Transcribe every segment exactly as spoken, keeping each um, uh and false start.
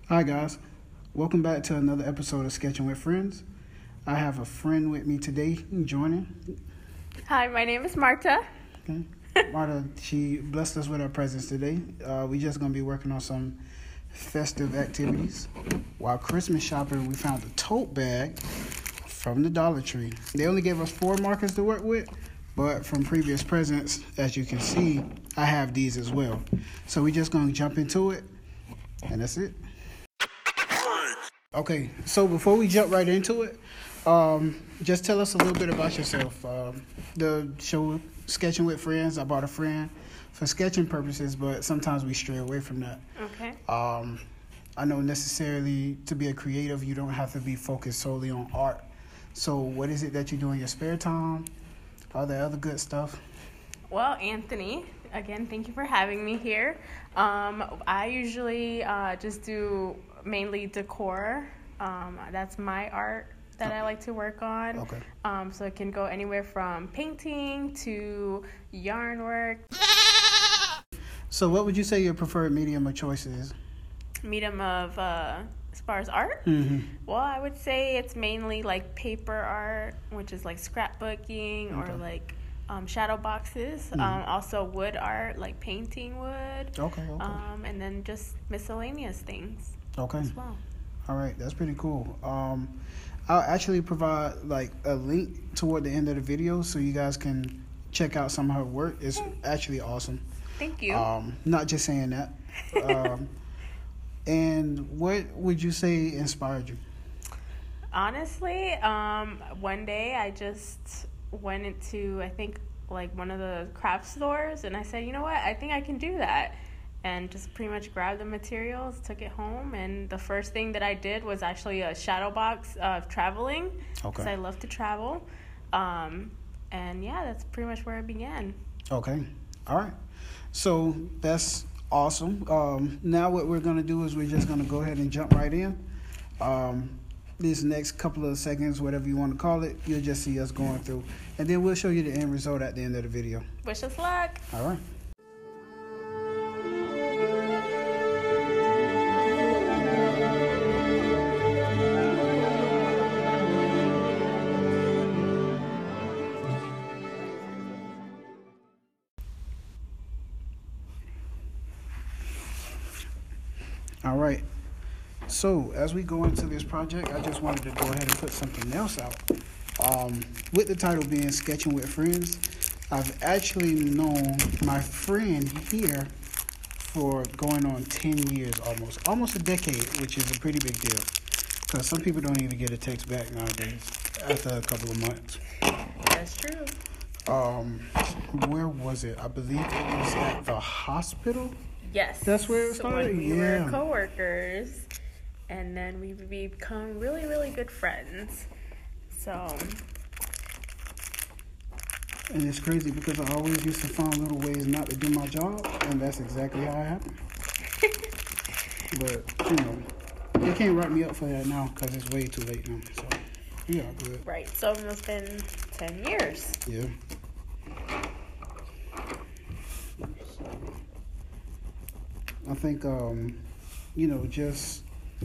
Hi guys, welcome back to another episode of Sketching with Friends. I have a friend with me today joining. Hi, my name is Marta. Okay. Marta, she blessed us with her presence today. Uh, we just gonna be working on some festive activities. While Christmas shopping, we found a tote bag from the Dollar Tree. They only gave us four markers to work with, but from previous presents, as you can see, I have these as well. So we just gonna jump into it, and that's it. Okay, so before we jump right into it, um, just tell us a little bit about yourself. Um, the show Sketching with Friends, I brought a friend for sketching purposes, but sometimes we stray away from that. Okay. Um, I know necessarily to be a creative, you don't have to be focused solely on art. So what is it that you do in your spare time? All the other good stuff? Well, Anthony, again, thank you for having me here. Um, I usually uh, just do mainly decor. Um, that's my art that I like to work on. Okay. Um, so it can go anywhere from painting to yarn work. So what would you say your preferred medium of choice is? Medium of, uh, as far as art? Mm-hmm. Well, I would say it's mainly like paper art, which is like scrapbooking Okay. or like um, shadow boxes. Mm-hmm. Um, also wood art, like painting wood. Okay, okay. Um, and then just miscellaneous things Okay. as well. All right, that's pretty cool. Um, I'll actually provide like a link toward the end of the video so you guys can check out some of her work. It's actually awesome. Thank you. Um, not just saying that. Um, and what would you say inspired you? Honestly, um, one day I just went into, I think, like one of the craft stores, and I said, you know what, I think I can do that. And just pretty much grabbed the materials, took it home, and the first thing that I did was actually a shadow box of traveling, because Okay. I love to travel. Um, and yeah, that's pretty much where it began. Okay. All right. So that's awesome. Um, now what we're going to do is we're just going to go ahead and jump right in. Um, these next couple of seconds, whatever you want to call it, you'll just see us going through. And then we'll show you the end result at the end of the video. Wish us luck. All right. All right. So as we go into this project, I just wanted to go ahead and put something else out. Um, with the title being Sketching with Friends, I've actually known my friend here for going on ten years almost, almost a decade, which is a pretty big deal. Because some people don't even get a text back nowadays after a couple of months. That's true. Um, where was it? I believe it was at the hospital. Yes. That's where it So started? when we Yeah. were coworkers, and then we become really, really good friends. So, And it's crazy because I always used to find little ways not to do my job, and that's exactly how it happened. But, you know, they can't write me up for that now because it's way too late now. So, yeah, good. right. So it's been ten years. Yeah. I think, um, you know, just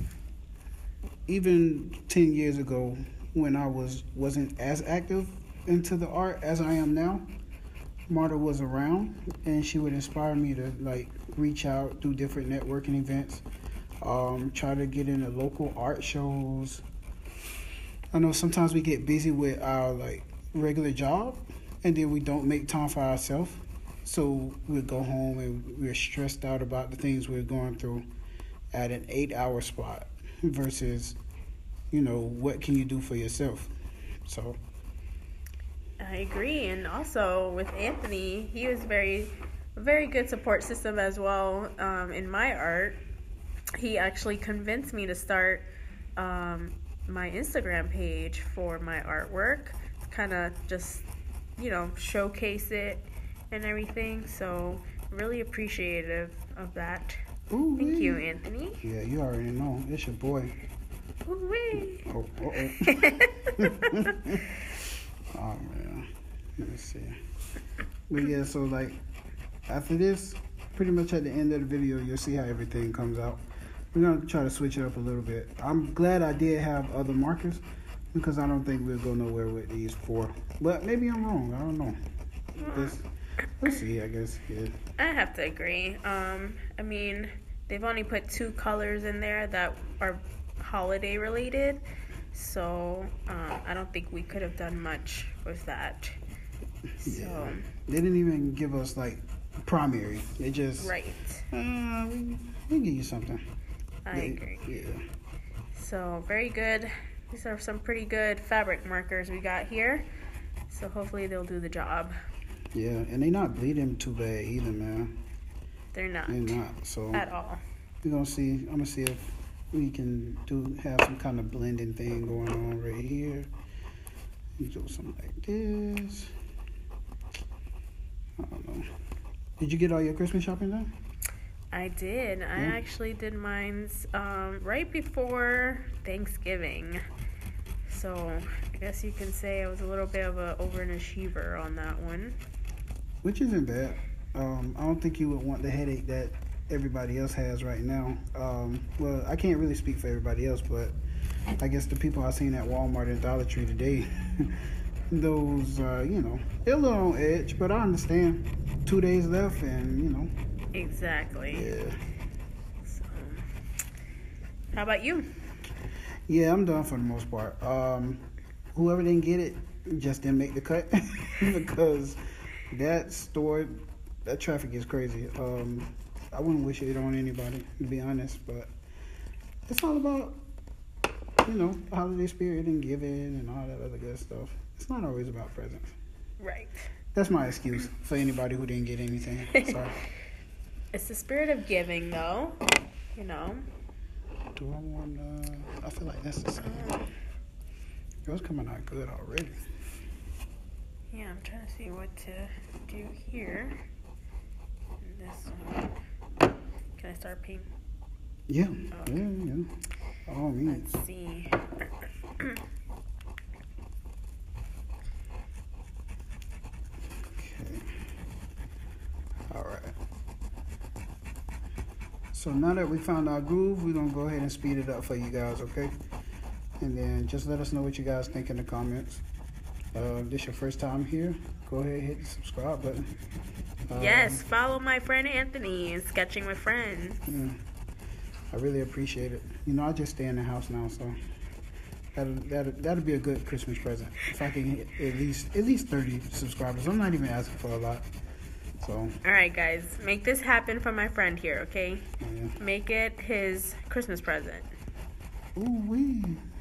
even ten years ago when I was, wasn't as active into the art as I am now, Marta was around and she would inspire me to like reach out, do different networking events, um, try to get into local art shows. I know sometimes we get busy with our like regular job and then we don't make time for ourselves. So we'll go home and we're stressed out about the things we're going through at an eight hour spot versus, you know, what can you do for yourself? So I agree. And also with Anthony, he was very, very good support system as well um, in my art. He actually convinced me to start um, my Instagram page for my artwork, kind of just, you know, showcase it and everything. So really appreciative of that. Ooh, Thank wee. you, Anthony. Yeah, you already know. It's your boy. Ooh-wee. Oh, uh-oh. Oh, man. Let me see. But yeah, so like after this, pretty much at the end of the video, you'll see how everything comes out. we're gonna try to switch it up a little bit. I'm glad I did have other markers because I don't think we'll go nowhere with these four. But maybe I'm wrong. I don't know. Let's, let's see. I guess. Yeah. I have to agree. Um, I mean, they've only put two colors in there that are holiday related, so um, I don't think we could have done much with that. So. Yeah. They didn't even give us like primary. They just right. Uh, we we give you something. I yeah, agree. Yeah. So very good. These are some pretty good fabric markers we got here. So hopefully they'll do the job. Yeah, and they're not bleeding too bad either, man. They're not. They're not. So at all. We're gonna see. I'm gonna see if we can do have some kind of blending thing going on right here. You do something like this. I don't know. Did you get all your Christmas shopping done? I did. I Yeah. actually did mine's um, right before Thanksgiving. So I guess you can say I was a little bit of an overachiever on that one. Which isn't bad. Um, I don't think you would want the headache that everybody else has right now. Um, well, I can't really speak for everybody else, but I guess the people I seen at Walmart and Dollar Tree today, those, uh, you know, they're a little on edge, but I understand. Two days left, and you know. Exactly. Yeah. So, how about you? Yeah, I'm done for the most part. Um, whoever didn't get it just didn't make the cut because that store, that traffic is crazy. Um, I wouldn't wish it on anybody, to be honest, but it's all about, you know, the holiday spirit and giving and all that other good stuff. It's not always about presents. Right. That's my excuse for anybody who didn't get anything. Sorry. It's the spirit of giving, though. You know. Do I want to... I feel like that's the same. It was coming out good already. Yeah, I'm trying to see what to do here. This one. Can I start painting? Yeah. Okay. Yeah, yeah. All means. Let's see. All right. So now that we found our groove, we're going to go ahead and speed it up for you guys, okay? And then just let us know what you guys think in the comments. Uh, if this is your first time here, go ahead and hit the subscribe button. Um, Yes, follow my friend Anthony, Sketching with Friends. Yeah, I really appreciate it. You know, I just stay in the house now, so that'll, that'll, that'll be a good Christmas present. If I can hit at least, at least thirty subscribers. I'm not even asking for a lot. So, All right, guys, make this happen for my friend here, okay? yeah. Make it his Christmas present. Ooh wee.